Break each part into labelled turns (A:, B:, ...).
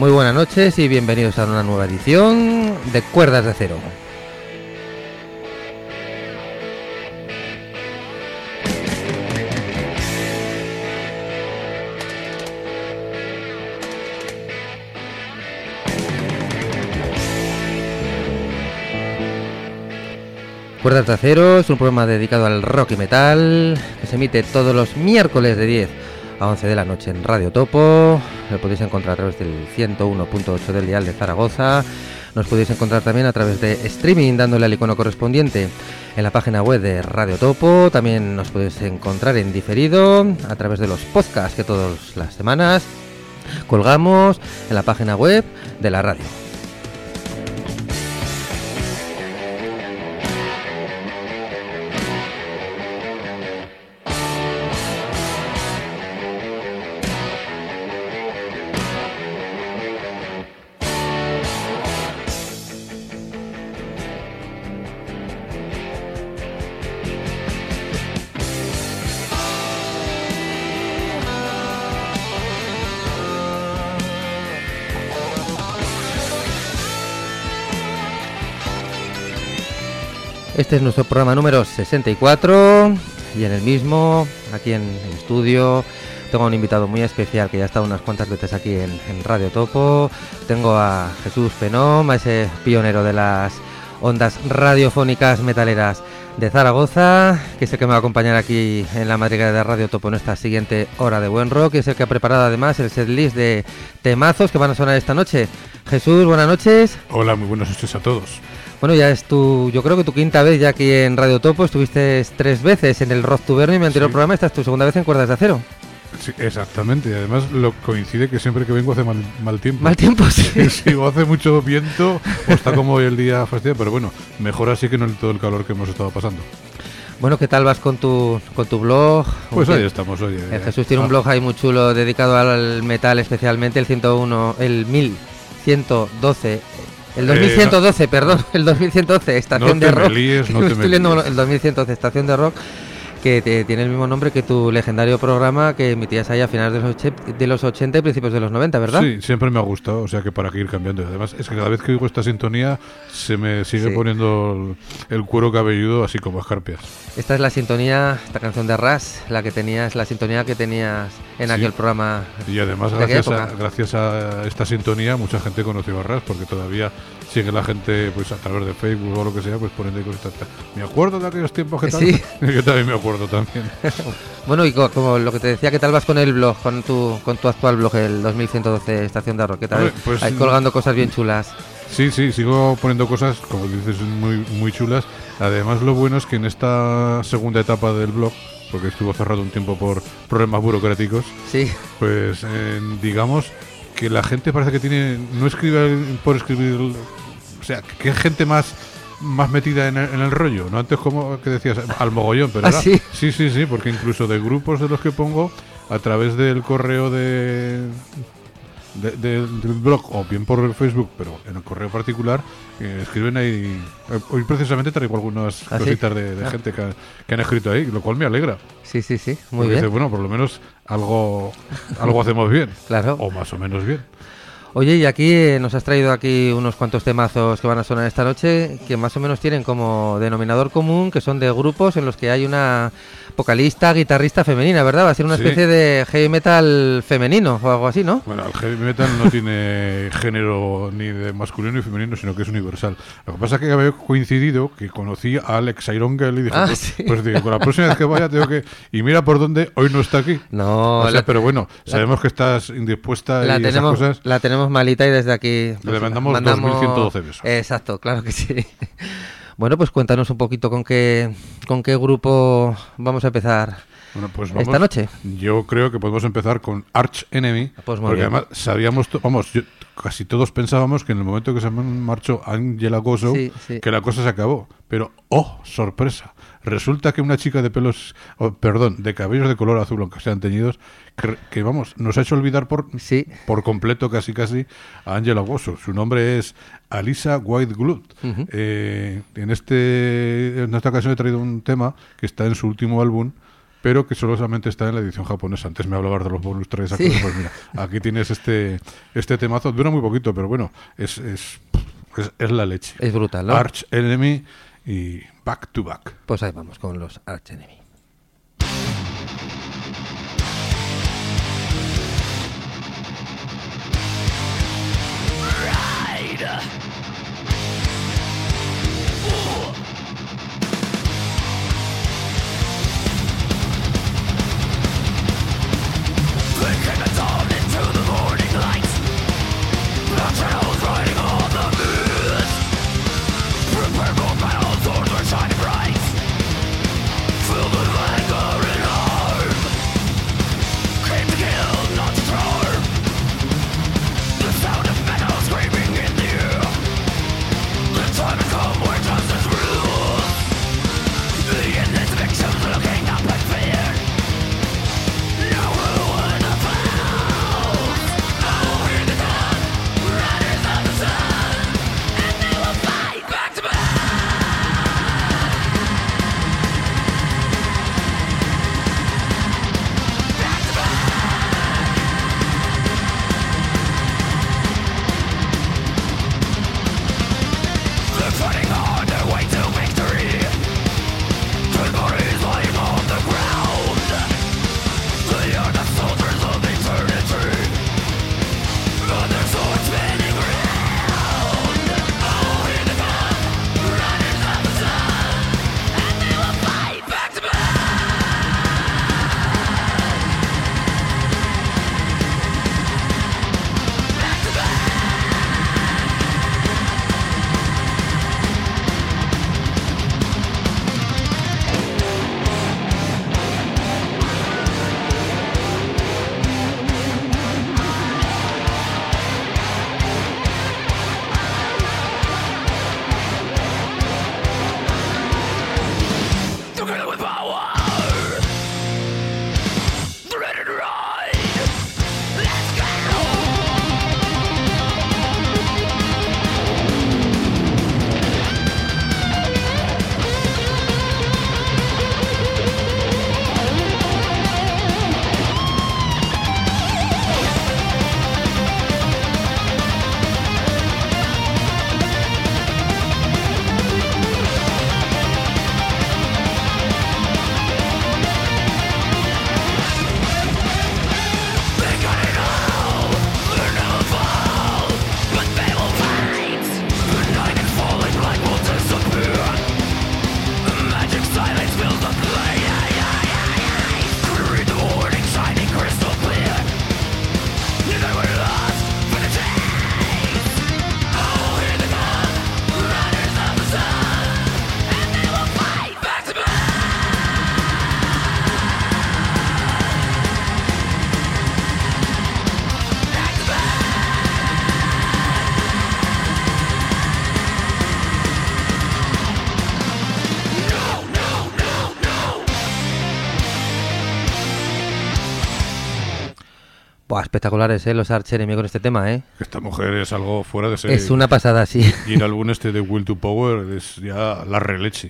A: Muy buenas noches y bienvenidos a una nueva edición de Cuerdas de Acero. Cuerdas de Acero es un programa dedicado al rock y metal que se emite todos los miércoles de 10 a 11 de la noche en Radio Topo. Lo podéis encontrar a través del 101.8 del dial de Zaragoza. Nos podéis encontrar también a través de streaming dándole al icono correspondiente en la página web de Radio Topo. También nos podéis encontrar en diferido a través de los podcasts que todas las semanas colgamos en la página web de la radio. Este es nuestro programa número 64 y en el mismo, aquí en el estudio, tengo un invitado muy especial que ya ha estado unas cuantas veces aquí en Radio Topo. Tengo a Jesús Penom, a ese pionero de las ondas radiofónicas metaleras de Zaragoza, que es el que me va a acompañar aquí en la madriguera de Radio Topo en esta siguiente hora de buen rock, y es el que ha preparado además el setlist de temazos que van a sonar esta noche. Jesús, buenas noches.
B: Hola, muy buenas noches a todos.
A: Bueno, ya es yo creo que tu quinta vez ya aquí en Radio Topo. Estuviste 3 veces en el Rock Tuberno y mi anterior programa. Esta es tu segunda vez en Cuerdas de Acero.
B: Sí, exactamente, y además coincide que siempre que vengo hace mal tiempo.
A: Mal tiempo, sí.
B: Sí, o hace mucho viento, o está como hoy el día fastidio, pero bueno, mejor así que no todo el calor que hemos estado pasando.
A: Bueno, ¿qué tal vas con tu blog?
B: Pues ahí estamos, oye.
A: Jesús tiene un blog ahí muy chulo dedicado al metal, especialmente el 1112. El 2112, perdón, el 2112, Estación de Rock. Estoy leyendo el 2112, Estación de Rock, que tiene el mismo nombre que tu legendario programa que emitías ahí a finales de los 80 y principios de los 90, ¿verdad?
B: Sí, siempre me ha gustado, o sea que para qué ir cambiando. Y además es que cada vez que oigo esta sintonía se me sigue poniendo el cuero cabelludo así como escarpias.
A: Esta es la sintonía, esta canción de Ras, la sintonía que tenías en aquel programa.
B: Y además gracias a esta sintonía mucha gente conoció a Ras, porque todavía sigue la gente pues a través de Facebook o lo que sea, pues poniendo cosas. Me acuerdo de aquellos tiempos que tal.
A: Sí.
B: Yo también me acuerdo también.
A: Bueno, y como lo que te decía, ¿qué tal vas con el blog, con tu actual blog, el 2112 Estación de Rock? ¿Qué tal?
B: Pues,
A: ahí colgando cosas bien chulas.
B: Sí, sigo poniendo cosas, como dices, muy chulas. Además, lo bueno es que en esta segunda etapa del blog, porque estuvo cerrado un tiempo por problemas burocráticos,
A: sí,
B: pues digamos que la gente parece que no escribe por escribir, o sea, que hay gente más metida en el rollo, ¿no? Antes, como que decías, al mogollón, pero ahora,
A: ¿sí?
B: Sí, porque incluso de grupos de los que pongo, a través del correo del blog o bien por Facebook, pero en el correo particular, escriben ahí. Hoy precisamente traigo algunas cositas de gente que han escrito ahí, lo cual me alegra.
A: Sí, muy
B: porque
A: bien.
B: Dice, bueno, por lo menos algo hacemos bien.
A: Claro.
B: O más o menos bien.
A: Oye, y aquí nos has traído aquí unos cuantos temazos que van a sonar esta noche, que más o menos tienen como denominador común que son de grupos en los que hay una vocalista, guitarrista femenina, ¿verdad? Va a ser una especie de heavy metal femenino o algo así, ¿no?
B: Bueno, el heavy metal no tiene género ni de masculino ni femenino, sino que es universal. Lo que pasa es que había coincidido que conocí a Alex Iron Girl y dije, pues digo, con la próxima vez que vaya tengo que... Y mira por dónde, hoy no está aquí.
A: No,
B: pero bueno, sabemos que estás indispuesta y esas cosas.
A: La tenemos malita y desde aquí
B: le mandamos 2112 besos.
A: Exacto, claro que sí. Bueno, pues cuéntanos un poquito con qué grupo vamos a empezar esta noche.
B: Yo creo que podemos empezar con Arch Enemy,
A: pues
B: porque además sabíamos, casi todos pensábamos que en el momento que se marchó Angela Gossow, que la cosa se acabó. Pero, ¡oh, sorpresa! Resulta que una chica de de cabellos de color azul, aunque sean teñidos, que nos ha hecho olvidar por completo casi a Angela Gossow. Su nombre es Alisa White-Glove.
A: Uh-huh.
B: En esta ocasión he traído un tema que está en su último álbum, pero que solamente está en la edición japonesa. Antes me hablabas de los bonus tracks,
A: sí.
B: Pues mira, aquí tienes este temazo, dura muy poquito, pero bueno, es la leche.
A: Es brutal, ¿no?
B: Arch Enemy y Back to Back.
A: Pues ahí vamos con los Arch Enemy. Buah, espectaculares, los Arch Enemy con este tema,
B: Esta mujer es algo fuera de serie.
A: Es una pasada, sí.
B: Y el álbum de Will to Power es ya la releche.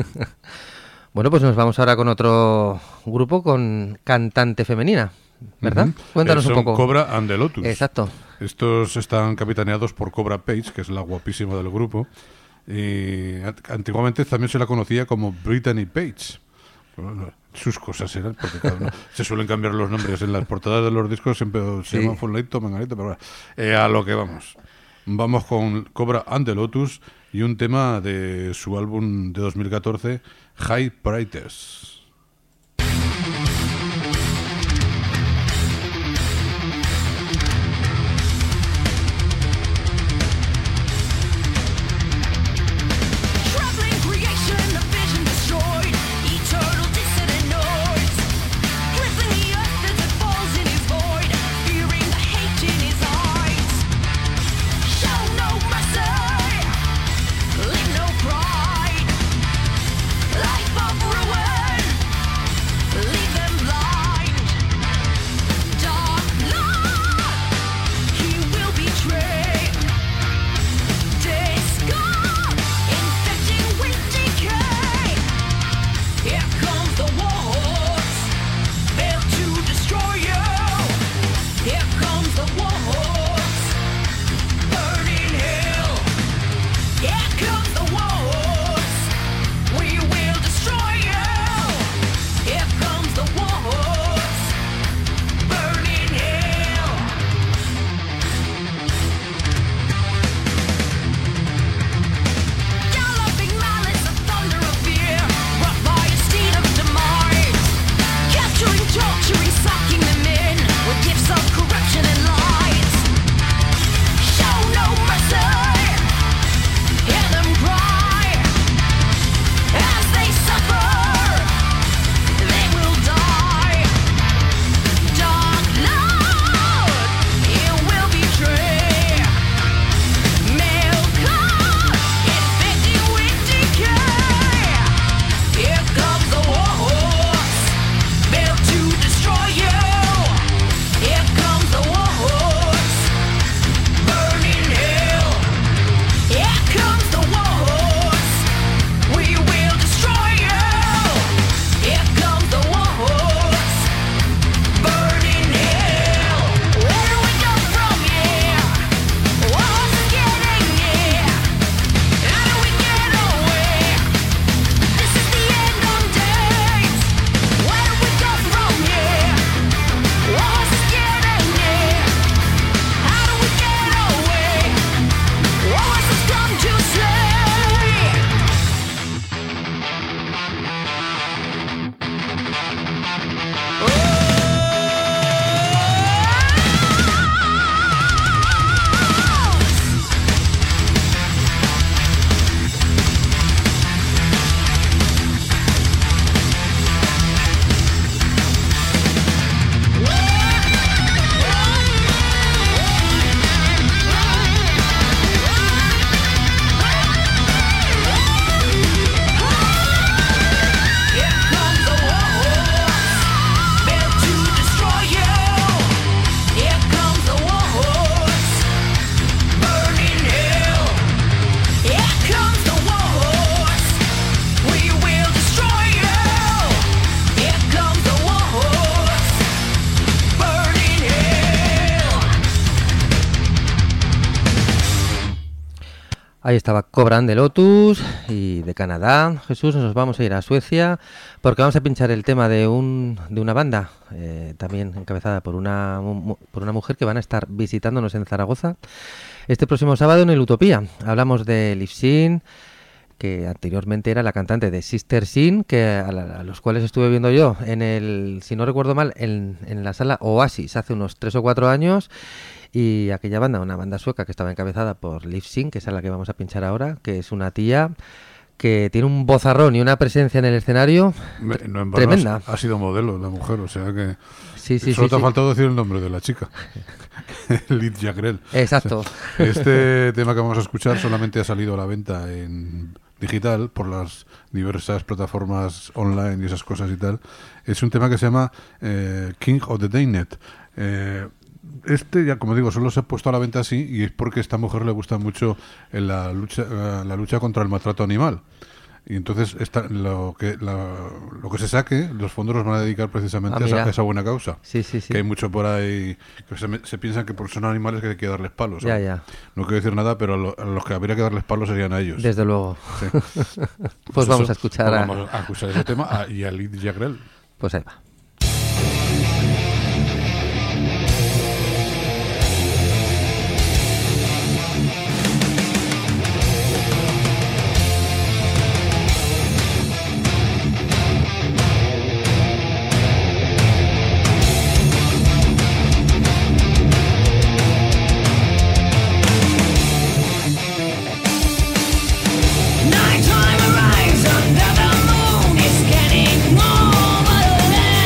A: Bueno, pues nos vamos ahora con otro grupo con cantante femenina, ¿verdad? Cuéntanos un poco.
B: Cobra and the Lotus.
A: Exacto.
B: Estos están capitaneados por Cobra Page, que es la guapísima del grupo. Y antiguamente también se la conocía como Brittany Page. Bueno, sus cosas eran, porque cada uno se suelen cambiar los nombres en las portadas de los discos, siempre se llaman Fulanito, Menganito, pero bueno, a lo que vamos. Vamos con Cobra and the Lotus y un tema de su álbum de 2014, High Prices.
C: Life of ruin.
A: Ahí estaba Cobran de Lotus y de Canadá. Jesús, nos vamos a ir a Suecia porque vamos a pinchar el tema de una banda también encabezada por una mujer que van a estar visitándonos en Zaragoza este próximo sábado en el Utopía. Hablamos de Liv Sin, que anteriormente era la cantante de Sister Sin, que a los cuales estuve viendo yo si no recuerdo mal, en la sala Oasis hace unos 3 o 4 años. Y aquella banda, una banda sueca que estaba encabezada por Liv Sin, que es a la que vamos a pinchar ahora, que es una tía que tiene un vozarrón y una presencia en el escenario tremenda.
B: Ha sido modelo la mujer, o sea que
A: sí,
B: solo te ha faltado decir el nombre de la chica. Liv Jagrell.
A: Exacto.
B: O sea, este tema que vamos a escuchar solamente ha salido a la venta en digital por las diversas plataformas online y esas cosas y tal. Es un tema que se llama King of the Daynet. Ya como digo, solo se ha puesto a la venta así y es porque a esta mujer le gusta mucho la lucha contra el maltrato animal. Y entonces lo que se saque, los fondos los van a dedicar precisamente a esa buena causa.
A: Sí.
B: Que hay mucho por ahí que se piensan que por son animales que hay que darles palos.
A: Ya.
B: No quiero decir nada, pero a los que habría que darles palos serían a ellos.
A: Desde luego.
B: Sí.
A: Pues vamos a escuchar
B: vamos a escuchar ese tema y a Liv Jagrell.
A: Pues ahí va.
C: Nighttime arrives under the moon. It's getting warmer than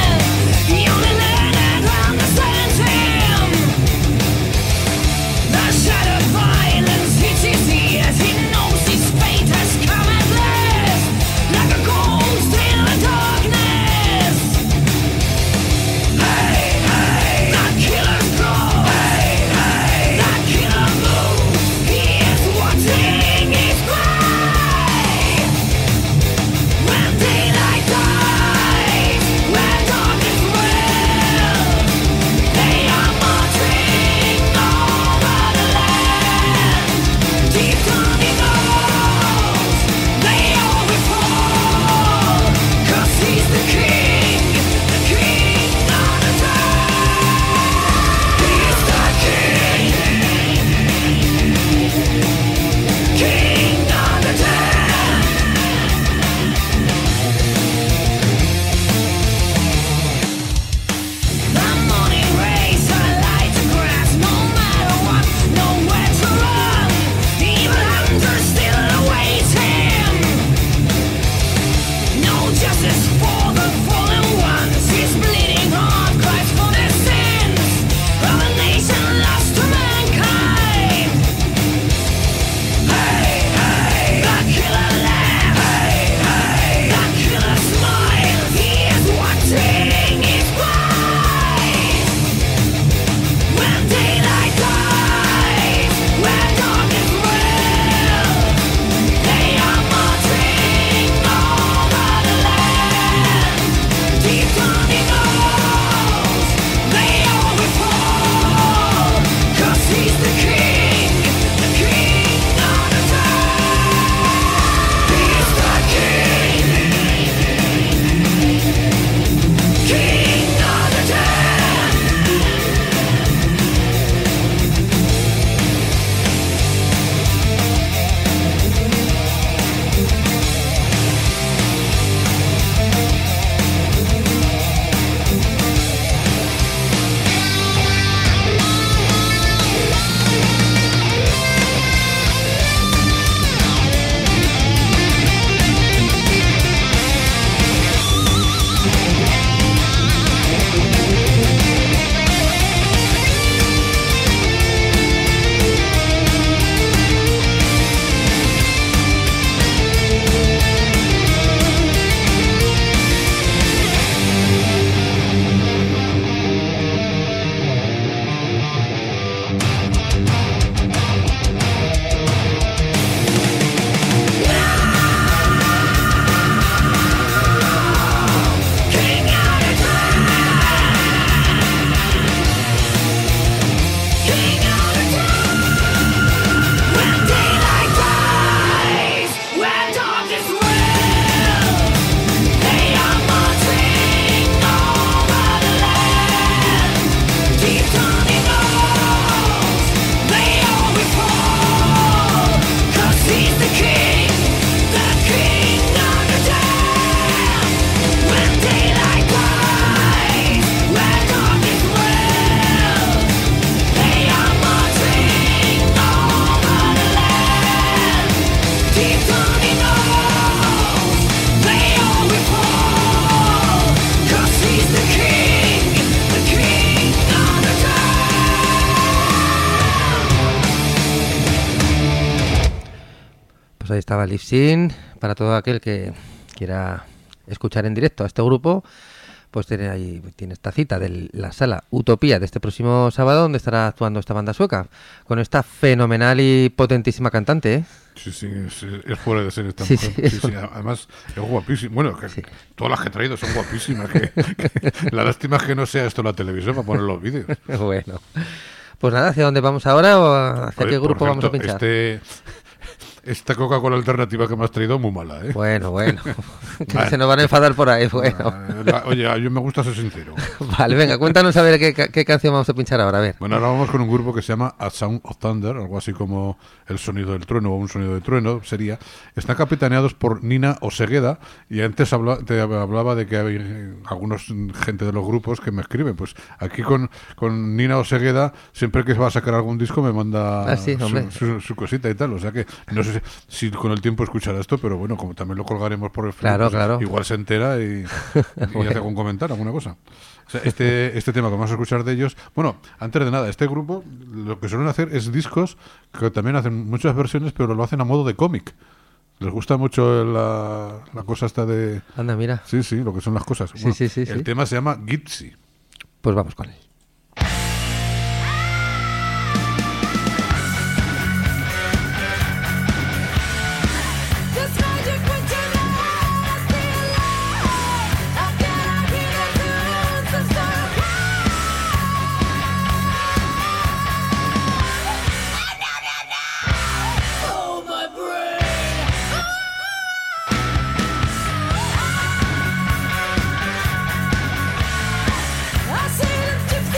A: Pues ahí estaba Live Sin. Para todo aquel que quiera escuchar en directo a este grupo, pues tiene esta cita de la sala Utopía de este próximo sábado, donde estará actuando esta banda sueca, con esta fenomenal y potentísima cantante, ¿eh?
B: Sí, es fuera de ser esta mujer. Sí, además es guapísima. Bueno, todas las que he traído son guapísimas. La lástima es que no sea esto la televisión para poner los vídeos.
A: Bueno, pues nada, ¿hacia dónde vamos ahora o hacia qué grupo vamos a pinchar?
B: Esta Coca-Cola alternativa que me has traído muy mala, ¿eh?
A: Bueno. Se nos van a enfadar por ahí, bueno.
B: Oye, yo me gusta ser sincero.
A: Vale, venga, cuéntanos a ver qué canción vamos a pinchar ahora, a ver.
B: Bueno, ahora vamos con un grupo que se llama A Sound of Thunder, algo así como El Sonido del Trueno o Un Sonido de Trueno, sería. Están capitaneados por Nina Osegueda, y antes te hablaba de que hay algunos gente de los grupos que me escriben. Pues aquí con Nina Osegueda, siempre que va a sacar algún disco me manda su cosita y tal, o sea que no sé si con el tiempo escuchará esto, pero bueno, como también lo colgaremos por el Facebook, claro. Igual se entera y hace algún comentario, alguna cosa. O sea, este tema que vamos a escuchar de ellos, bueno, antes de nada, este grupo lo que suelen hacer es discos que también hacen muchas versiones, pero lo hacen a modo de cómic. Les gusta mucho la cosa esta de...
A: Anda, mira.
B: Sí, lo que son las cosas.
A: Bueno, sí.
B: El tema se llama Gypsy.
A: Pues vamos con él.
C: I see the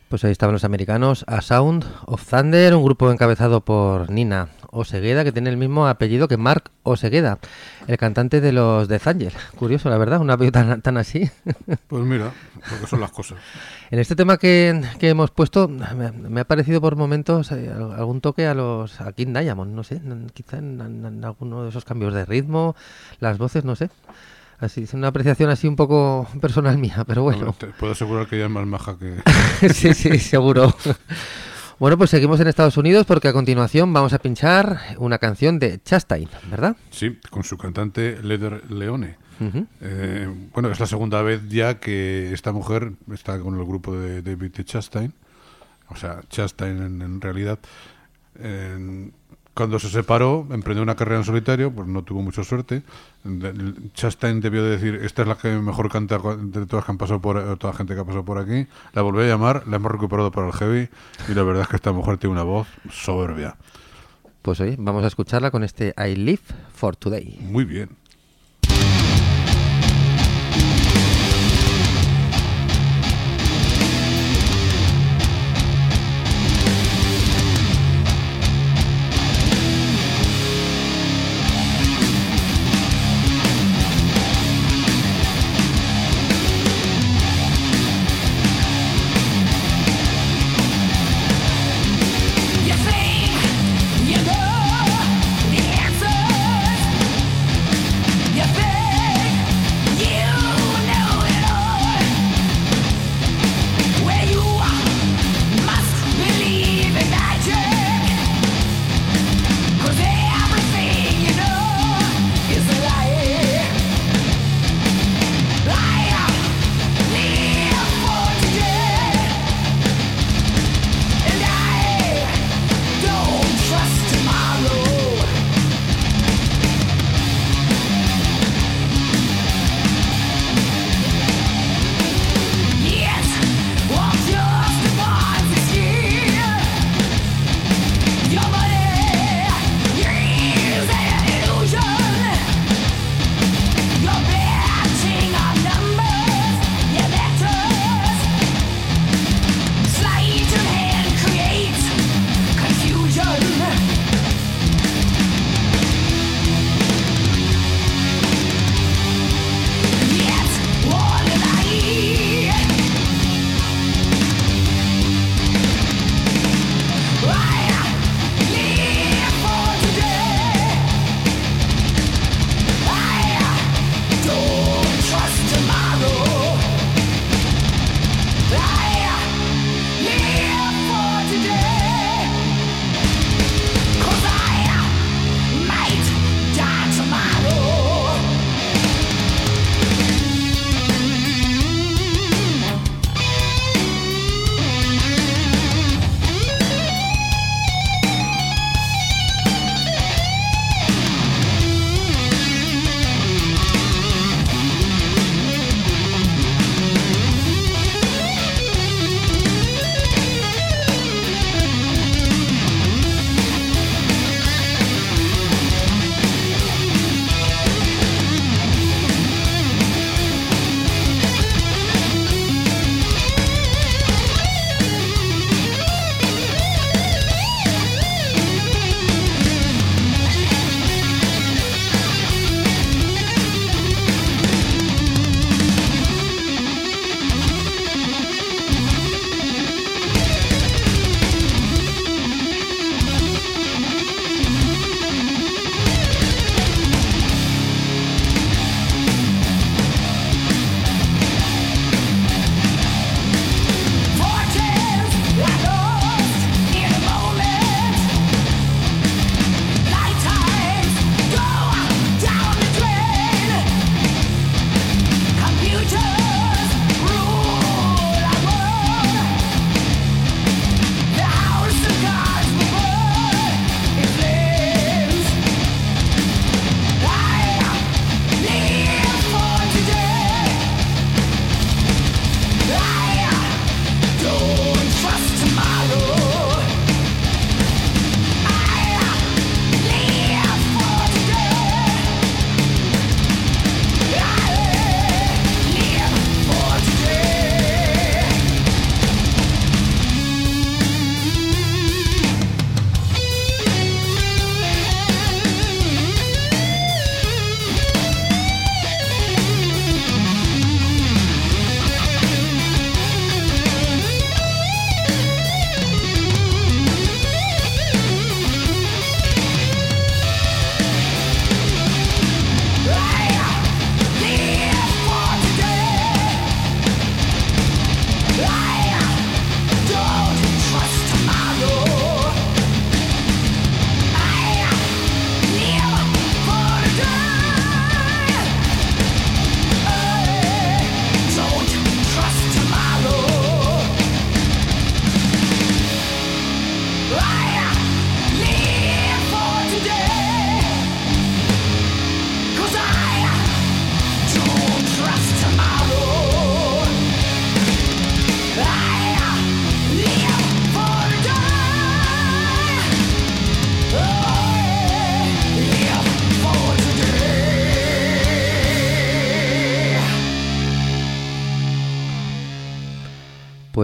A: Pues ahí estaban los americanos, A Sound of Thunder, un grupo encabezado por Nina Osegueda, que tiene el mismo apellido que Mark Osegueda, el cantante de los Death Angel. Curioso, la verdad, un apellido tan así.
B: Pues mira, porque son las cosas.
A: En este tema que hemos puesto, me ha parecido por momentos algún toque a King Diamond, no sé, quizá en alguno de esos cambios de ritmo, las voces, no sé. Así, es una apreciación así un poco personal mía, pero bueno.
B: No, te puedo asegurar que ella es más maja que...
A: Sí, seguro. Bueno, pues seguimos en Estados Unidos porque a continuación vamos a pinchar una canción de Chastain, ¿verdad?
B: Sí, con su cantante Leather Leone.
A: Uh-huh.
B: Bueno, es la segunda vez ya que esta mujer está con el grupo de David Chastain. O sea, Chastain en realidad... Cuando se separó, emprendió una carrera en solitario, pues no tuvo mucha suerte. Chastain debió de decir, esta es la que mejor canta de todas que han pasado toda la gente que ha pasado por aquí. La volví a llamar, la hemos recuperado para el heavy y la verdad es que esta mujer tiene una voz soberbia.
A: Pues oye, vamos a escucharla con este I Live for Today.
B: Muy bien.
C: You know the answers.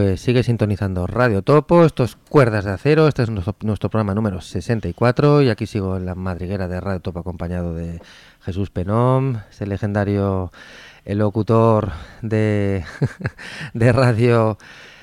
A: Pues sigue sintonizando Radio Topo, esto es Cuerdas de Acero, este es nuestro programa número 64 y aquí sigo en la madriguera de Radio Topo acompañado de Jesús Penom, ese legendario locutor de radio.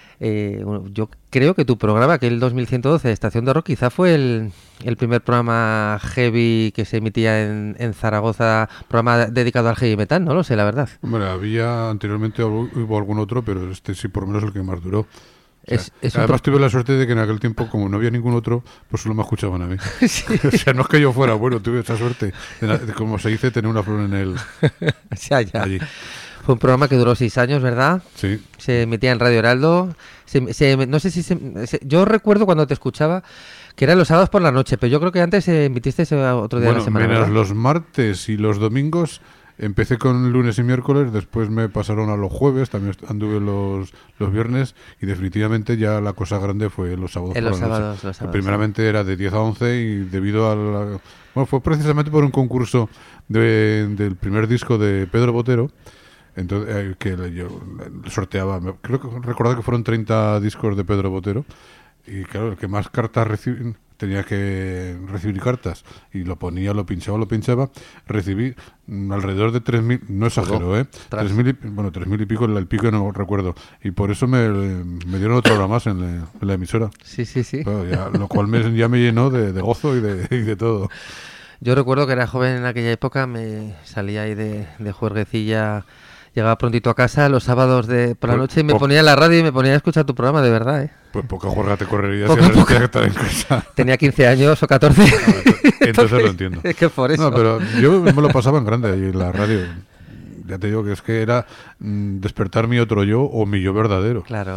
A: Yo creo que tu programa, que el 2112, Estación de Rock, quizá fue el primer programa heavy que se emitía en Zaragoza, programa dedicado al heavy metal, no lo sé, la verdad.
B: Bueno, había anteriormente hubo algún otro, pero este sí por lo menos el que más duró. O sea, además tuve la suerte de que en aquel tiempo, como no había ningún otro, pues solo me escuchaban a mí. Sí. O sea, no es que yo fuera bueno, tuve esa suerte, como se dice, tener una flor en el...
A: ya. Allí. Fue un programa que duró 6 años, ¿verdad?
B: Sí.
A: Se emitía en Radio Heraldo. No sé si yo recuerdo cuando te escuchaba que eran los sábados por la noche, pero yo creo que antes emitiste otro día de la semana.
B: Menos los martes y los domingos. Empecé con lunes y miércoles, después me pasaron a los jueves, también anduve los viernes y definitivamente ya la cosa grande fue los sábados por la noche. Los sábados. Primeramente era de 10 a 11 y debido a bueno, fue precisamente por un concurso del primer disco de Pedro Botero. Entonces, que yo sorteaba, creo que recordar que fueron 30 discos de Pedro Botero y claro, el que más cartas tenía que recibir cartas y lo ponía, lo pinchaba, recibí alrededor de 3.000, no exagero, 3.000 y pico, el pico no recuerdo, y por eso me dieron otra hora más en la emisora.
A: Sí.
B: Claro, lo cual ya me llenó de gozo y de todo.
A: Yo recuerdo que era joven en aquella época, me salía ahí de juerguecilla. Llegaba prontito a casa los sábados por la noche y me ponía en la radio y me ponía a escuchar tu programa, de verdad, ¿eh? Pues
B: poca juerga te correría si no que estar en casa.
A: Tenía 15 años o 14.
B: Entonces lo entiendo.
A: Es que por eso.
B: No, pero yo me lo pasaba en grande ahí en la radio. Ya te digo que es que era despertar mi otro yo o mi yo verdadero.
A: Claro.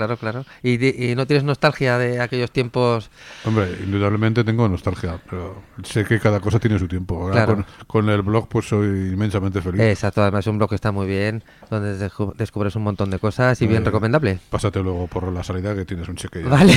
A: ¿Y no tienes nostalgia de aquellos tiempos?
B: Hombre, indudablemente tengo nostalgia, pero sé que cada cosa tiene su tiempo. Claro. Con el blog pues soy inmensamente feliz.
A: Exacto, además es un blog que está muy bien, donde descubres un montón de cosas y bien recomendable.
B: Pásate luego por la salida que tienes un cheque ya.
A: Vale.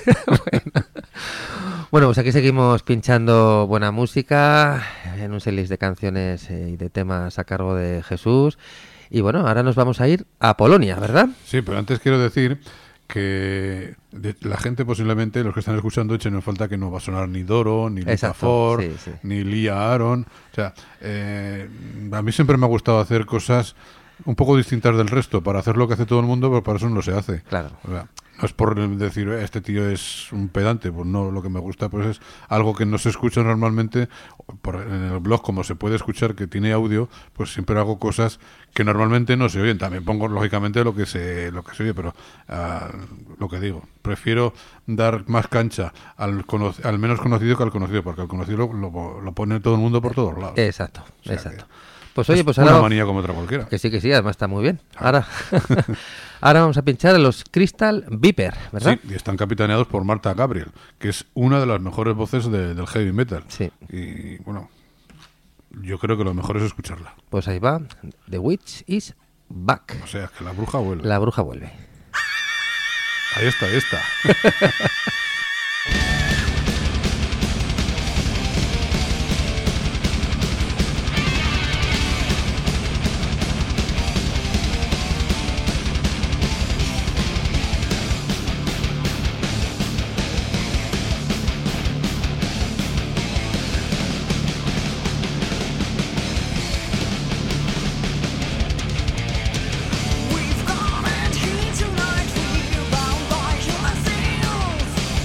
A: Bueno, pues aquí seguimos pinchando buena música en un setlist de canciones y de temas a cargo de Jesús. Y bueno, ahora nos vamos a ir a Polonia, ¿verdad?
B: Sí, pero antes quiero decir que la gente posiblemente, los que están escuchando, echen en falta que no va a sonar ni Doro, ni Lita Ford, ni Lia Aaron. O sea, a mí siempre me ha gustado hacer cosas un poco distintas del resto, para hacer lo que hace todo el mundo, pero para eso no se hace.
A: Claro.
B: O sea, no es por decir, este tío es un pedante, pues no, lo que me gusta pues es algo que no se escucha normalmente. En el blog, como se puede escuchar que tiene audio, pues siempre hago cosas que normalmente no se oyen. También pongo lógicamente lo que se oye, pero lo que digo, prefiero dar más cancha al menos conocido que al conocido, porque al conocido lo pone todo el mundo por todos lados.
A: Exacto. Pues
B: oye, pues ahora... Una manía como otra cualquiera.
A: Que sí, además está muy bien. Ahora vamos a pinchar a los Crystal Viper, ¿verdad?
B: Sí, y están capitaneados por Marta Gabriel, que es una de las mejores voces del heavy metal.
A: Sí.
B: Y bueno, yo creo que lo mejor es escucharla.
A: Pues ahí va, The Witch is Back.
B: O sea, que la bruja vuelve.
A: La bruja vuelve.
B: Ahí está.
C: We've gone and here tonight, we're bound by human seals.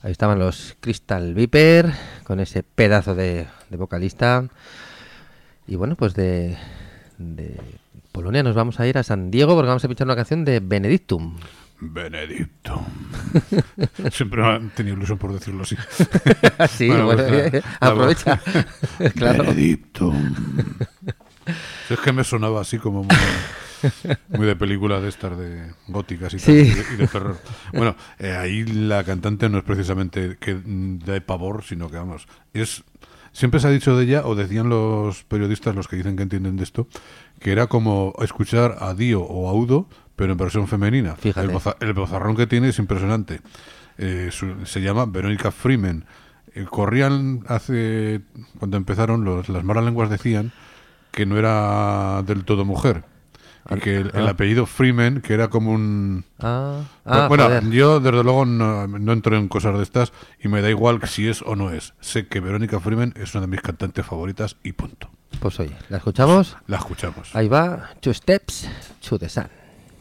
A: Ahí estaban los Crystal Viper, con ese pedazo de vocalista. Y bueno, pues de Polonia nos vamos a ir a San Diego porque vamos a pinchar una canción de Benedictum.
B: Benedictum. Siempre han tenido ilusión por decirlo así.
A: Sí, bueno, aprovecha. Claro.
B: Benedictum. Es que me sonaba así como muy de película de estas de góticas y,
A: sí.
B: Y de terror. Bueno, ahí la cantante no es precisamente que de pavor, sino que vamos, siempre se ha dicho de ella, o decían los periodistas, los que dicen que entienden de esto, que era como escuchar a Dio o a Udo, pero en versión femenina.
A: Fíjate.
B: El bozarrón que tiene es impresionante. Se llama Verónica Freeman. Corrían cuando empezaron, las malas lenguas decían que no era del todo mujer. Y que el apellido Freeman, que era como un... bueno,
A: joder.
B: yo desde luego no entro en cosas de estas y me da igual si es o no es. Sé que Verónica Freeman es una de mis cantantes favoritas y punto.
A: Pues oye, ¿la escuchamos?
B: La escuchamos.
A: Ahí va, 2 Steps to the Sun.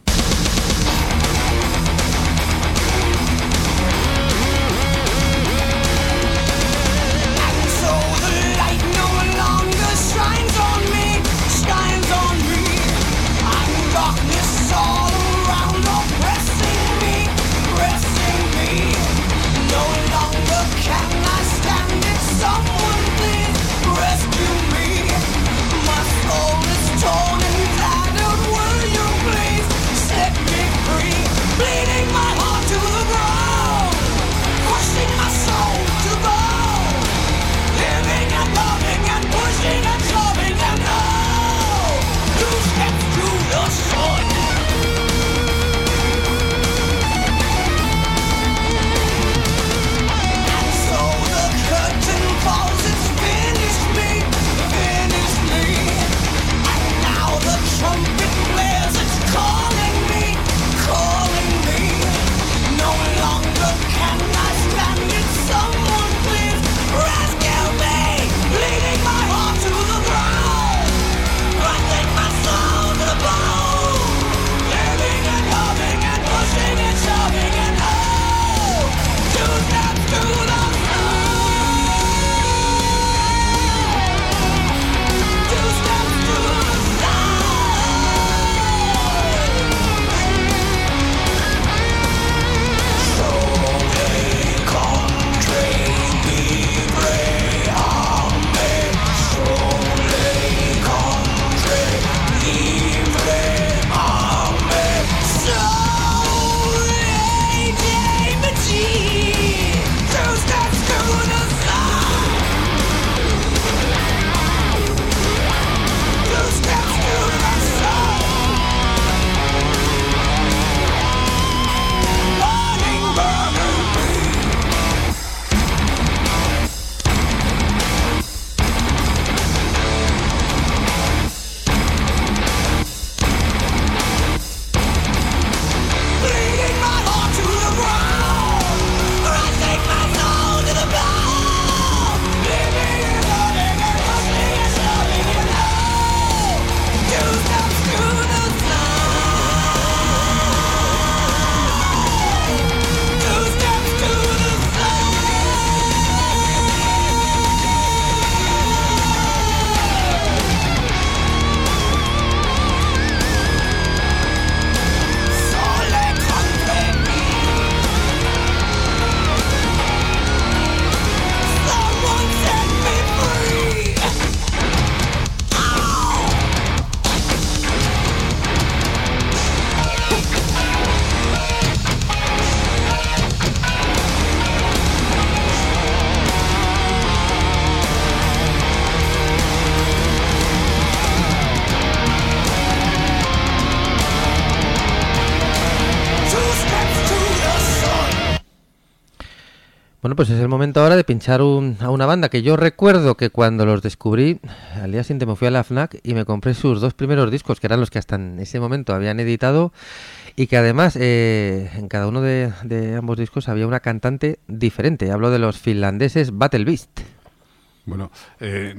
A: Bueno, pues es el momento ahora de pinchar a una banda que yo recuerdo que cuando los descubrí, al día siguiente me fui a la FNAC y me compré sus 2 primeros discos, que eran los que hasta en ese momento habían editado, y que además en cada uno de ambos discos había una cantante diferente. Hablo de los finlandeses Battle Beast.
B: Bueno,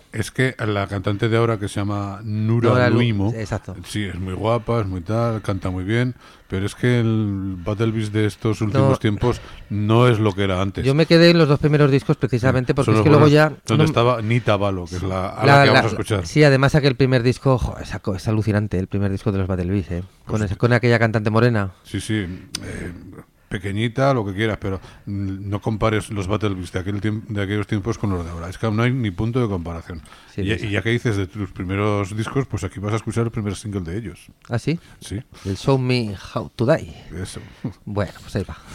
B: Es que la cantante de ahora, que se llama Nura Luimo,
A: exacto.
B: Sí, es muy guapa, es muy tal, canta muy bien, pero es que el Battle Beast de estos últimos tiempos no es lo que era antes.
A: Yo me quedé en los 2 primeros discos precisamente porque es que luego ya...
B: Donde estaba Nita Balo, que es la que vamos a escuchar.
A: Sí, además aquel primer disco, es alucinante, el primer disco de los Battle Beast, con aquella cantante morena.
B: Sí, pequeñita, lo que quieras, pero no compares los Battle Beast de aquellos tiempos con los de ahora. Es que no hay ni punto de comparación.
A: Sí,
B: y ya que dices de tus primeros discos, pues aquí vas a escuchar el primer single de ellos.
A: ¿Ah, sí?
B: Sí.
A: El Show Me How to Die.
B: Eso.
A: Bueno, pues ahí va.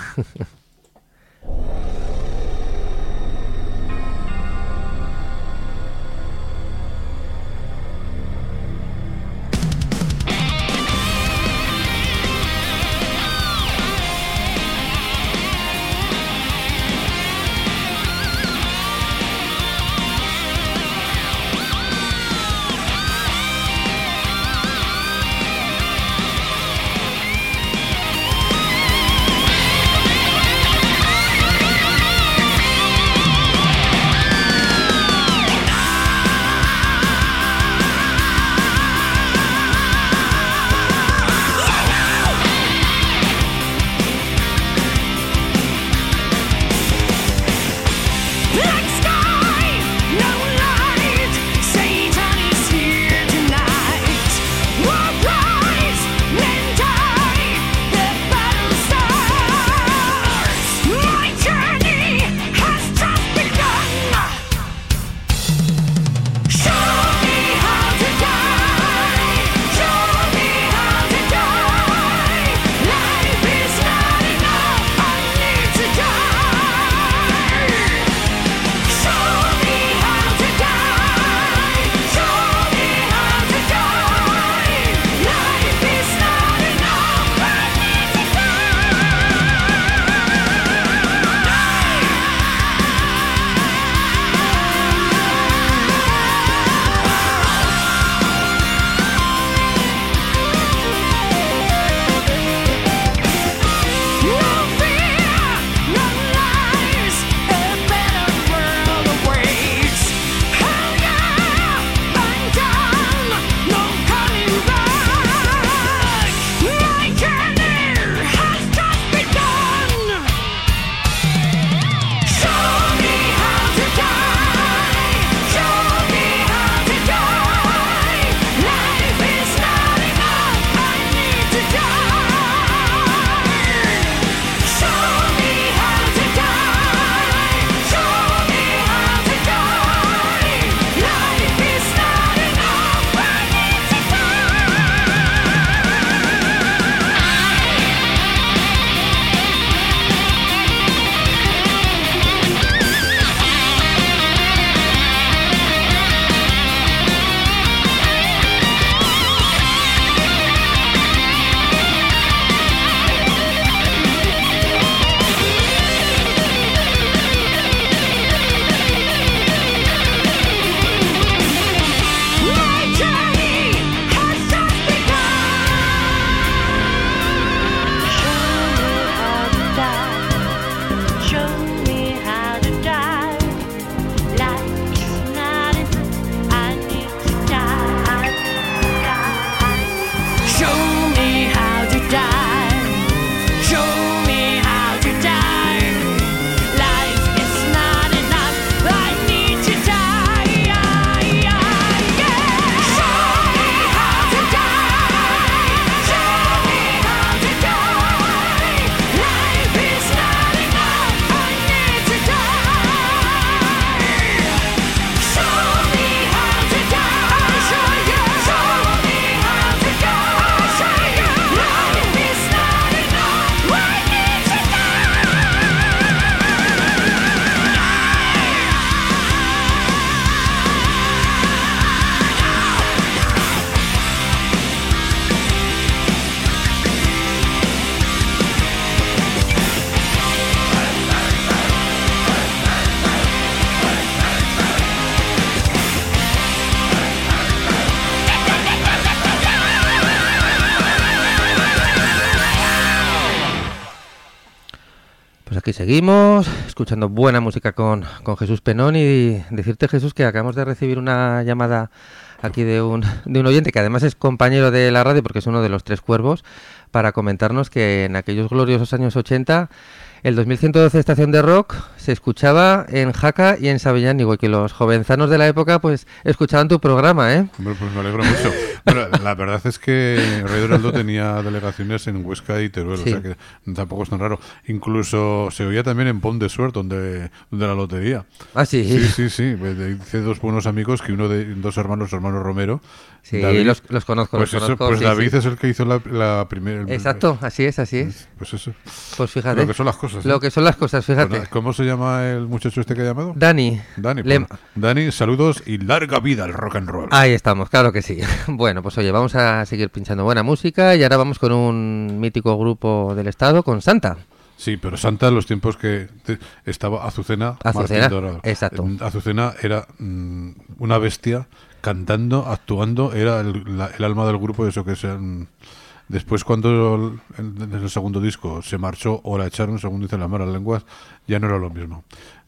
A: Pues aquí seguimos, escuchando buena música con Jesús Penón, y decirte, Jesús, que acabamos de recibir una llamada aquí de un oyente que además es compañero de la radio porque es uno de los Tres Cuervos, para comentarnos que en aquellos gloriosos años 80 el 2112 Estación de Rock se escuchaba en Jaca y en Sabiñánigo, y que los jovenzanos de la época pues escuchaban tu programa, ¿eh?
B: Bueno, pues me alegro mucho. Bueno, la verdad es que Radio Heraldo tenía delegaciones en Huesca y Teruel, sí. O sea que tampoco es tan raro. Incluso se oía también en Pont de Suert, donde la lotería.
A: Ah, sí.
B: Sí. Hice dos buenos amigos, que dos hermanos Romero.
A: Sí,
B: David,
A: los conozco,
B: pues
A: los
B: eso,
A: conozco.
B: Pues
A: sí,
B: David
A: sí.
B: es el que hizo la primera...
A: Exacto, así es.
B: Pues eso.
A: Pues fíjate.
B: Lo que son las cosas.
A: Lo que son las cosas, fíjate.
B: Pues, ¿cómo se llama el muchacho este que ha llamado?
A: Dani.
B: Dani, saludos y larga vida al rock and roll.
A: Ahí estamos, claro que sí. Bueno, pues oye, vamos a seguir pinchando buena música, y ahora vamos con un mítico grupo del estado, con Santa.
B: Sí, pero Santa en los tiempos que estaba Azucena Martín Dorado.
A: Exacto.
B: Azucena era una bestia, cantando, actuando, era el alma del grupo, eso que sean... Después, cuando en el segundo disco se marchó o la echaron, según dicen las malas lenguas, ya no era lo mismo.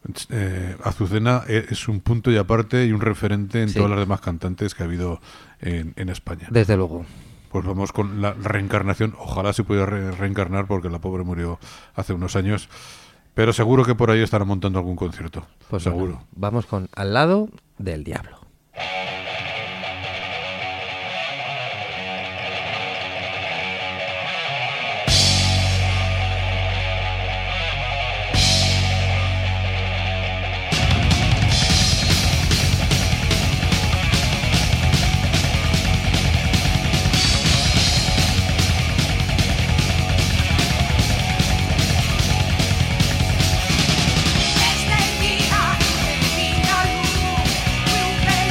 B: Azucena es un punto y aparte y un referente en todas las demás cantantes que ha habido en España.
A: Desde luego.
B: Pues vamos con la reencarnación. Ojalá se pudiera reencarnar, porque la pobre murió hace unos años. Pero seguro que por ahí estará montando algún concierto.
A: Pues
B: seguro.
A: Bueno, vamos con Al lado del diablo.
C: Este día, el día 1,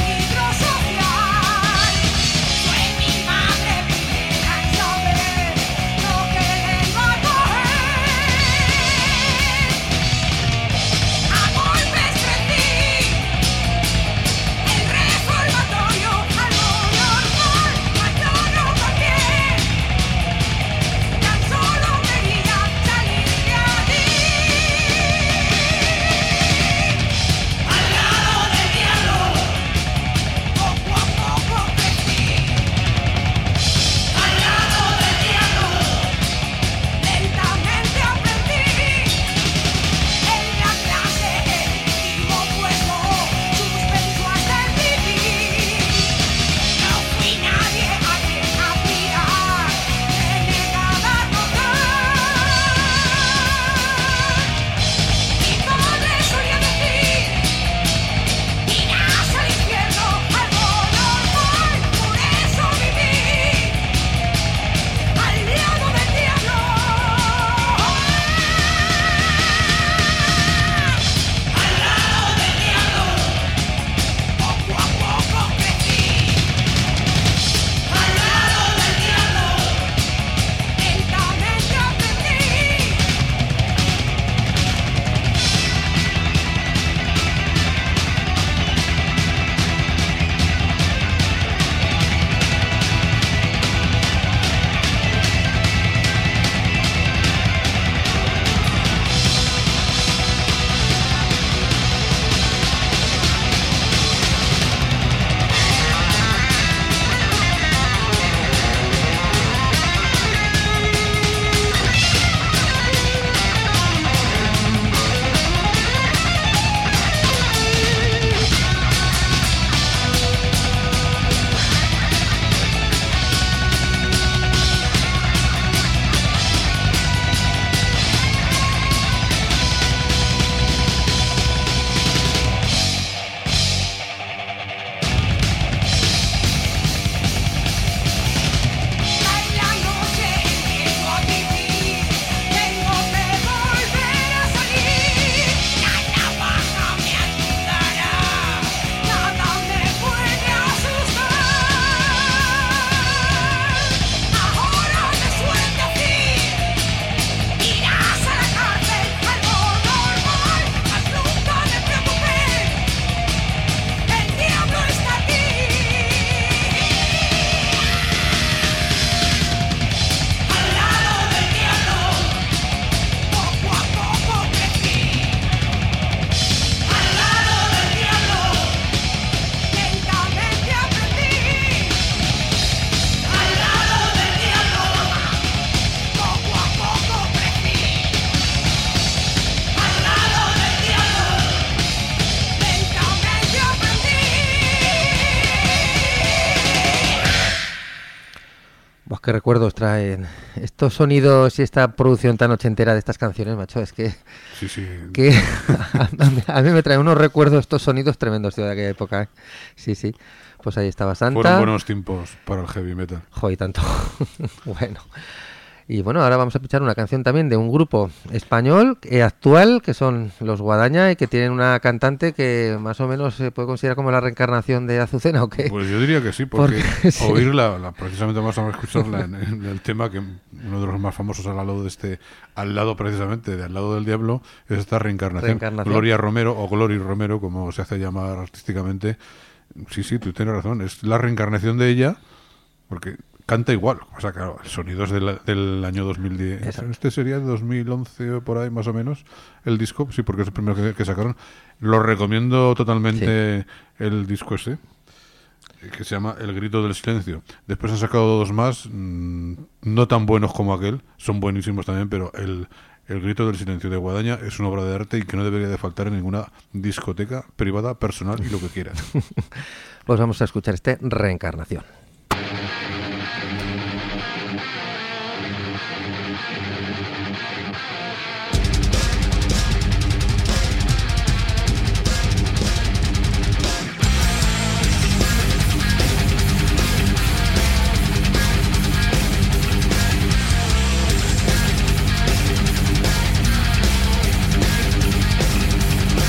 A: qué recuerdos traen estos sonidos y esta producción tan ochentera de estas canciones, macho. Es que,
B: sí.
A: que a mí me traen unos recuerdos estos sonidos tremendos, tío, de aquella época, ¿eh? Sí. Pues ahí estaba Santa.
B: Fueron buenos tiempos para el heavy metal.
A: Joder, tanto. Bueno. Y bueno, ahora vamos a escuchar una canción también de un grupo español actual, que son los Guadaña, y que tienen una cantante que más o menos se puede considerar como la reencarnación de Azucena, ¿o qué?
B: Pues yo diría que sí, porque sí. Oírla, precisamente vamos a escucharla en el tema que uno de los más famosos al lado precisamente, de Al lado del diablo, es esta reencarnación. Gloria Romero, o Glory Romero, como se hace llamar artísticamente. Sí, tú tienes razón, es la reencarnación de ella, porque canta igual, o sea, claro, el sonido es del año 2010. Exacto. Este sería de 2011 por ahí, más o menos, el disco, sí, porque es el primero que sacaron. Lo recomiendo totalmente, sí. El disco ese, que se llama El grito del silencio. Después han sacado dos más, no tan buenos como aquel, son buenísimos también, pero el grito del silencio de Guadaña es una obra de arte y que no debería de faltar en ninguna discoteca privada, personal y lo que quieras.
A: Pues vamos a escuchar Reencarnación.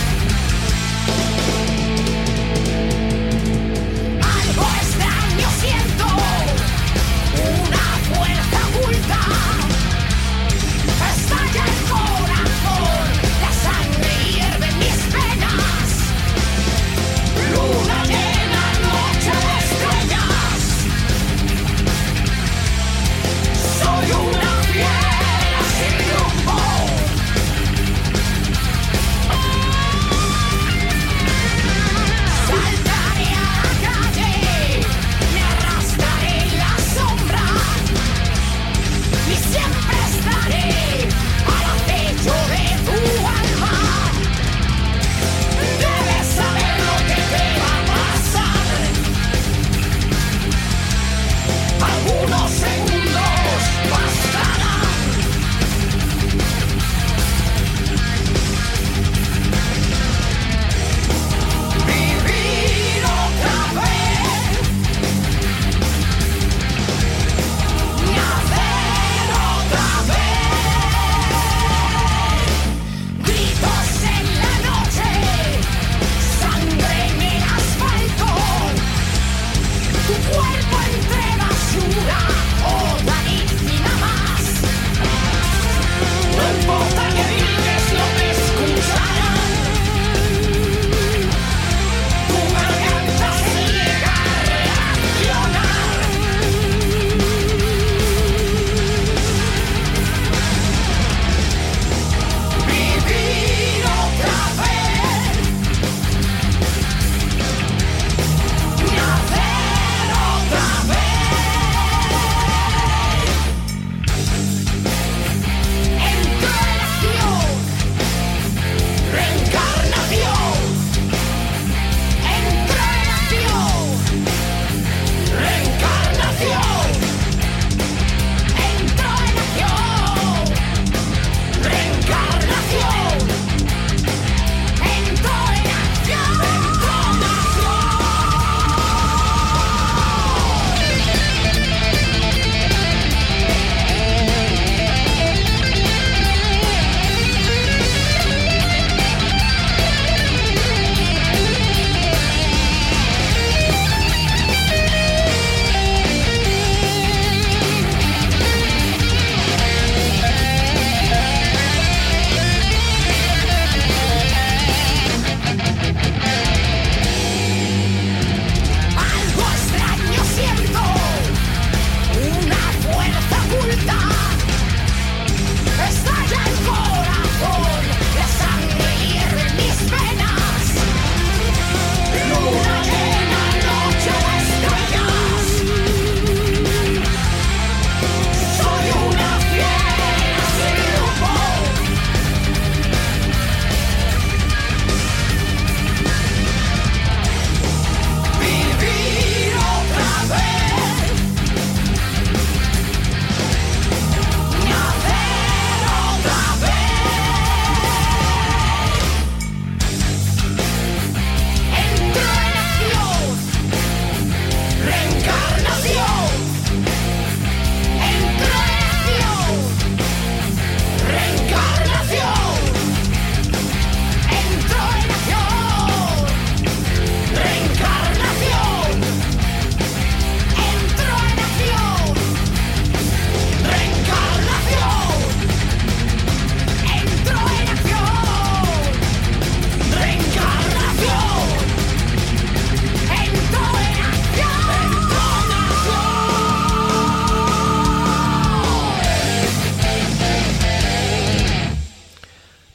C: Algo extraño siento.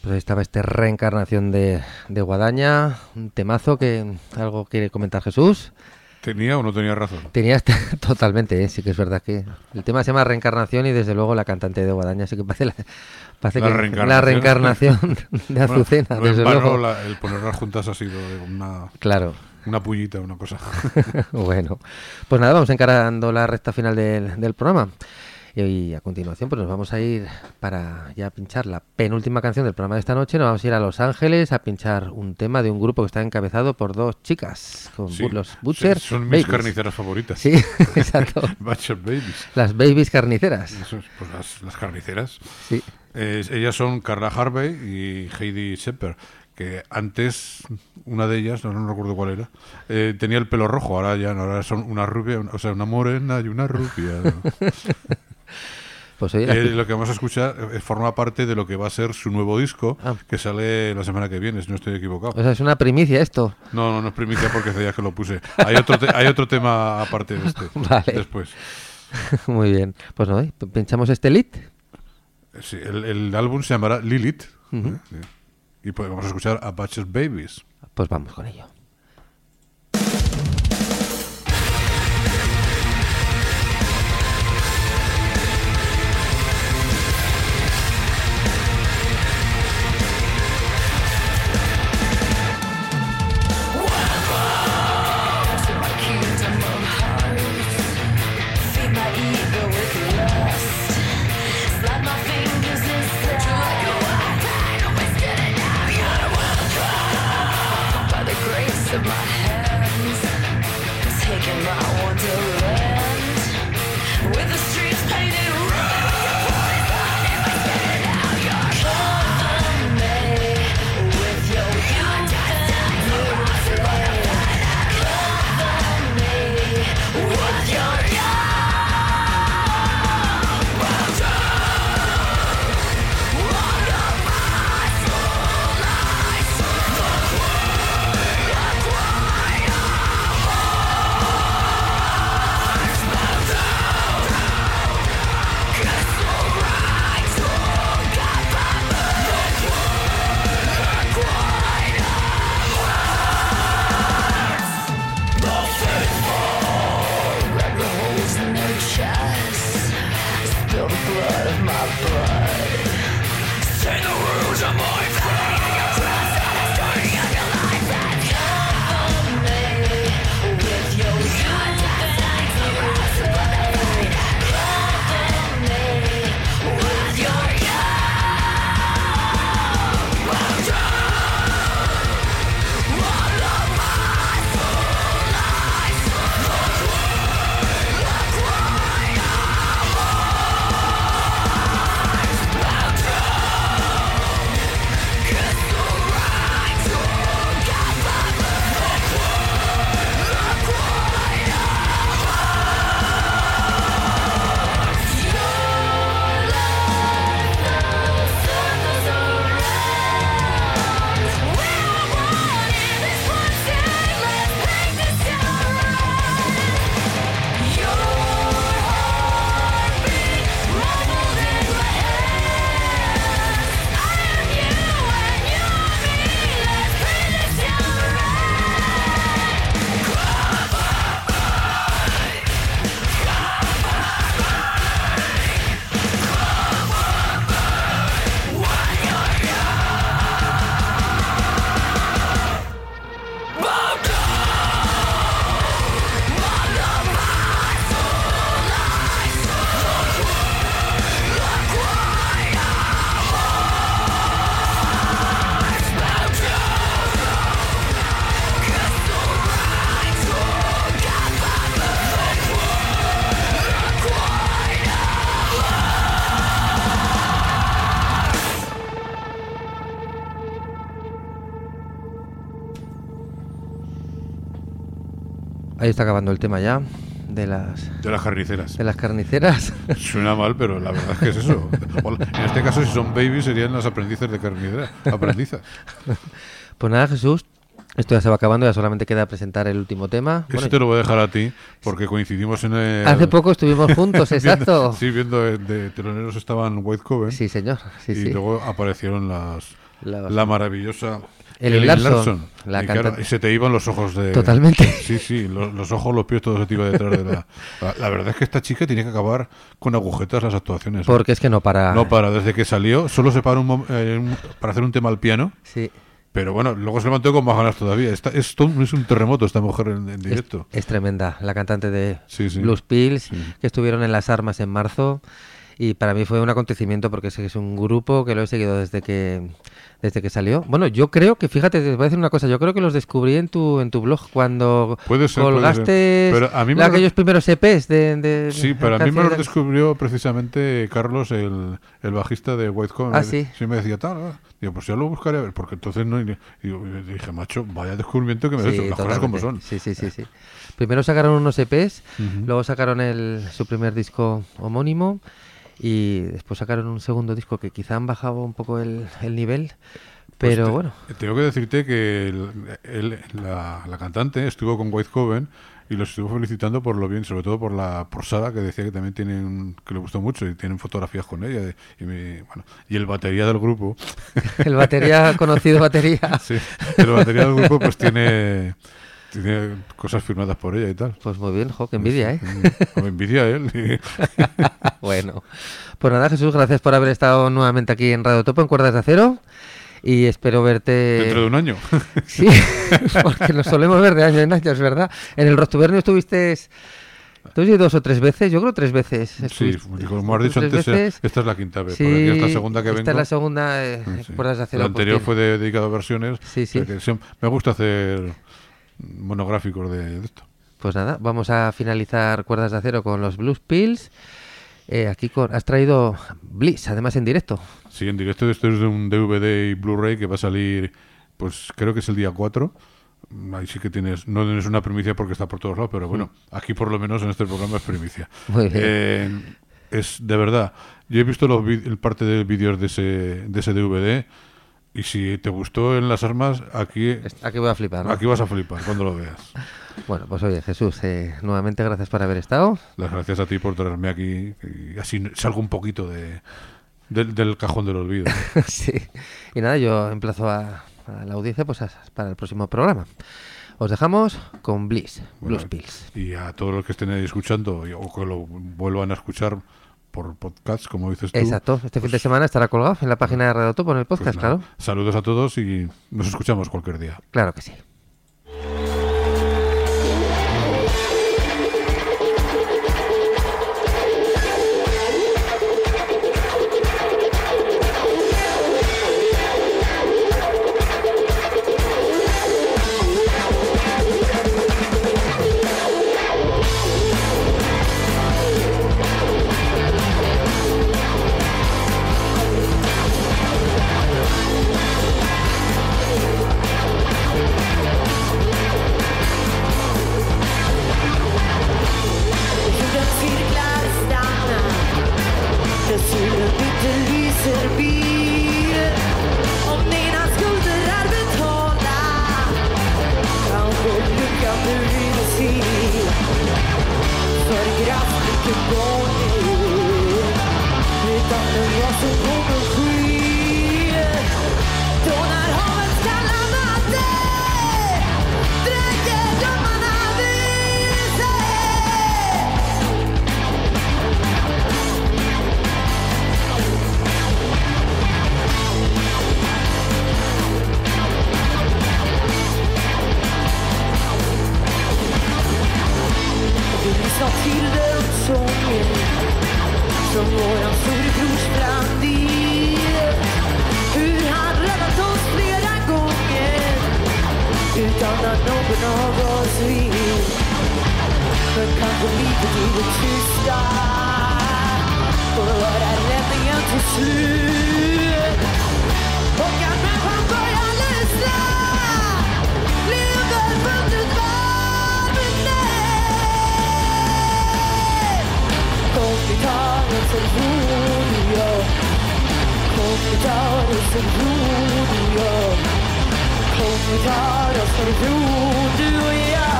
A: Pues ahí estaba Reencarnación de Guadaña, un temazo que algo quiere comentar Jesús.
B: ¿Tenía o no tenía razón?
A: Tenía totalmente, sí que es verdad que el tema se llama Reencarnación y desde luego la cantante de Guadaña sí que parece la reencarnación de Azucena.
B: Bueno, desde luego. El ponerlas juntas ha sido una pullita, una cosa.
A: Bueno, pues nada, vamos encarando la recta final del programa. Y a continuación pues nos vamos a ir para ya pinchar la penúltima canción del programa de esta noche. Nos vamos a ir a Los Ángeles a pinchar un tema de un grupo que está encabezado por dos chicas, con los Butcher
B: son
A: Babies.
B: Mis carniceras favoritas.
A: Sí, exacto.
B: Butcher Babies.
A: Las babies carniceras.
B: Pues las carniceras.
A: Sí.
B: Ellas son Carla Harvey y Heidi Shepard, que antes una de ellas, no recuerdo cuál era, tenía el pelo rojo, ahora ya no, ahora son una rubia, una morena y una rubia.
A: Pues oye,
B: lo que vamos a escuchar forma parte de lo que va a ser su nuevo disco, que sale la semana que viene, si no estoy equivocado.
A: O sea, es una primicia esto.
B: No es primicia porque hace días que lo puse. Hay otro tema aparte de este.
A: Vale.
B: Después.
A: Muy bien. Pues no, pinchamos este lead.
B: Sí, el álbum se llamará Lilith. Sí. Y pues vamos a escuchar a Butcher Babies.
A: Pues vamos con ello.
C: Of my hands, taking my wonderland with the streets painted red. Cover me with your youth and beauty. Cover me with your
A: Ahí está acabando el tema ya de las
B: carniceras.
A: De las carniceras.
B: Suena mal, pero la verdad es que es eso. En este caso, si son babies, serían las aprendices de carnicera. Aprendizas.
A: Pues nada, Jesús, esto ya se va acabando, ya solamente queda presentar el último tema.
B: Eso te lo voy a dejar a ti, porque coincidimos en el...
A: Hace poco estuvimos juntos, exacto.
B: viendo de teloneros estaban White Coven.
A: Sí, señor. Sí,
B: y luego aparecieron las la maravillosa
A: Ellen Larson, la
B: y, claro, y se te iban los ojos de...
A: Totalmente.
B: Sí, los ojos, los pies, todo se te iba detrás de la verdad es que esta chica tiene que acabar con agujetas las actuaciones.
A: Porque es que no para.
B: No para, desde que salió, solo se para para hacer un tema al piano.
A: Sí.
B: Pero bueno, luego se levantó con más ganas todavía. Es un terremoto esta mujer en directo.
A: Es tremenda, la cantante de
B: Sí.
A: Blues Pills,
B: Sí.
A: que estuvieron en Las Armas en marzo. Y para mí fue un acontecimiento porque es un grupo que lo he seguido desde que salió. Bueno, yo creo que, fíjate, te voy a decir una cosa, yo creo que los descubrí en tu blog cuando colgaste
B: pero a mí
A: aquellos primeros EPs
B: Sí, pero a mí me los descubrió precisamente Carlos, el bajista de White Coven.
A: Ah, sí.
B: Sí, me decía, tal, digo, pues ya lo buscaré a ver, porque entonces no... Y dije, macho, vaya descubrimiento que me has hecho, las cosas como son.
A: Sí. Primero sacaron unos EPs,
B: Ujú.
A: luego sacaron su primer disco homónimo y después sacaron un segundo disco que quizá han bajado un poco el nivel, pero
B: Pues
A: bueno.
B: Tengo que decirte que la cantante estuvo con White Coven y los estuvo felicitando por lo bien, sobre todo por Sara, que decía que también que le gustó mucho y tienen fotografías con ella. Y el batería del grupo...
A: El batería, conocido batería.
B: Sí, el batería del grupo pues tiene cosas firmadas por ella y tal.
A: Pues muy bien, qué envidia, ¿eh?
B: Me envidia él.
A: Bueno, pues nada, Jesús, gracias por haber estado nuevamente aquí en Radio Topo, en Cuerdas de Acero, y espero verte...
B: Dentro de un año.
A: Sí, porque nos solemos ver de año en año, es verdad. En el Rostubernio estuviste 2 o 3 veces, yo creo 3 veces.
B: Sí, como has dicho antes, esta es la quinta vez.
A: Sí,
B: por aquí es la segunda que vengo.
A: Esta es la segunda,
B: Sí.
A: Cuerdas de Acero.
B: La anterior
A: pues,
B: fue dedicado a versiones.
A: Sí.
B: Me gusta hacer monográficos de esto.
A: Pues nada, vamos a finalizar Cuerdas de Acero con los Blues Pills. Aquí has traído Bliss, además en directo.
B: Sí, en directo esto es de un DVD y Blu-ray que va a salir, pues creo que es el día 4. Ahí sí que no es una primicia porque está por todos lados, pero bueno, aquí por lo menos en este programa es primicia.
A: Muy bien.
B: Es de verdad, yo he visto el parte de vídeos de ese DVD y si te gustó en Las Armas, aquí
A: voy a flipar, ¿no?
B: Aquí vas a flipar cuando lo veas.
A: Bueno, pues oye, Jesús, nuevamente gracias por haber estado.
B: Las gracias a ti por traerme aquí y así salgo un poquito del cajón del olvido.
A: Sí. Y nada, yo emplazo a la audiencia pues para el próximo programa. Os dejamos con Bliss, Blues Pills.
B: Y a todos los que estén ahí escuchando o que lo vuelvan a escuchar por podcast, como dices tú.
A: Exacto, fin de semana estará colgado en la página de Radio Topo, en el podcast,
B: pues nada,
A: claro.
B: Saludos a todos y nos escuchamos cualquier día.
A: Claro que sí.
C: Kom vi tar oss för blod, du och jag.